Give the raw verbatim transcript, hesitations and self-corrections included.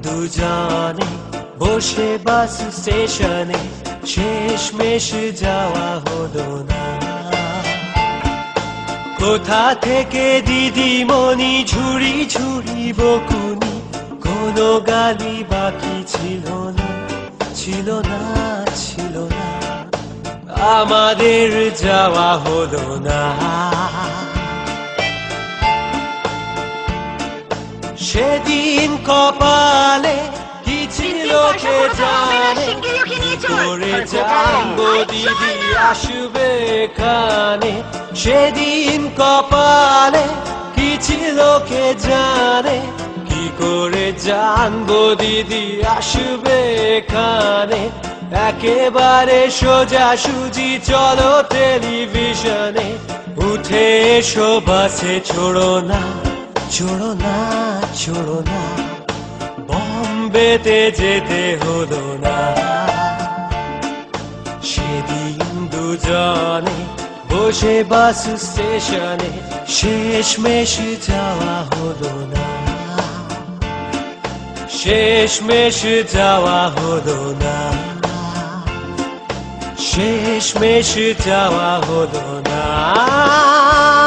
দুজনে বসে বাস স্টেশনে শেষমেশ যাওয়া হলো না। কোথা থেকে দিদিমণি ঝুড়ি ঝুড়ি বকুনি, কোনো গালি বাকি ছিল না, ছিল না, ছিল না, আমাদের যাওয়া হলো না। সেদিন কপালে কি ছিল কে জানে, কি করে জানবো দিদি আসবে এখানে। সেদিন কপালে কি ছিল কে জানে, কি করে জানবো দিদি আসবে এখানে। একেবারে সোজা সুজি চলো টেলিভিশনে, উঠে এসো বাসে চড়ো না, চড়ো না, চড়ো না, বম্বেতে যেতে হলো না। সেদিন দুজনে বসে বাস স্টেশনে শেষমেশ যাওয়া হলো না, শেষমেশ যাওয়া হলো না, শেষমেশ যাওয়া হলো না।